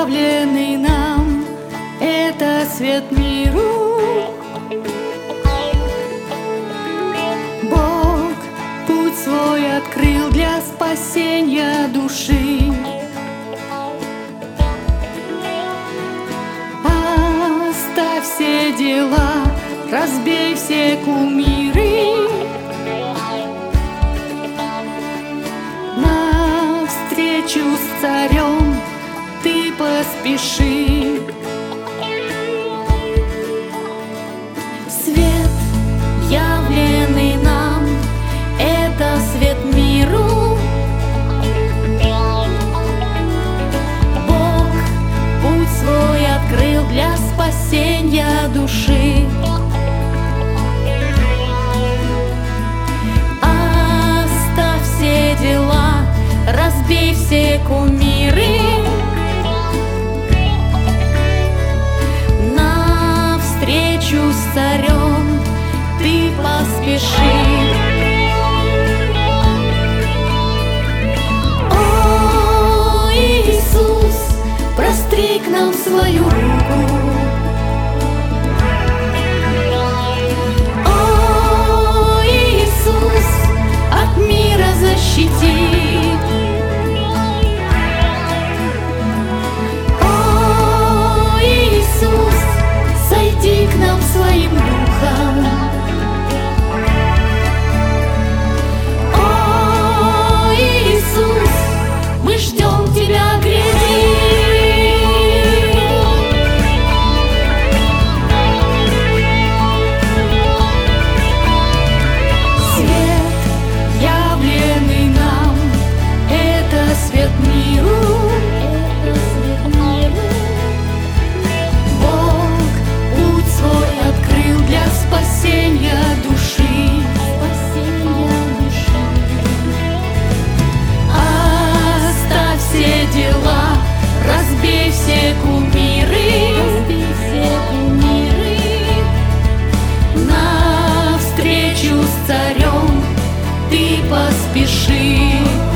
явленный нам, это свет миру. Бог путь свой открыл для спасения души. Оставь все дела, разбей все кумиры. Навстречу с царем ты поспеши. Свет, явленный нам, это свет миру. Бог путь свой открыл для спасения души. Оставь все дела, разбей все кумиры. Навстречу с царем ты поспеши. О, Иисус, простри к нам свою руку. О, Иисус, от мира защити. Сойди к нам своим духом. О, Иисус, мы ждем Тебя, гряди. Свет, явленный нам, это свет миру. Спасения души, оставь все дела, разбей все кумиры. Навстречу с царем ты поспеши.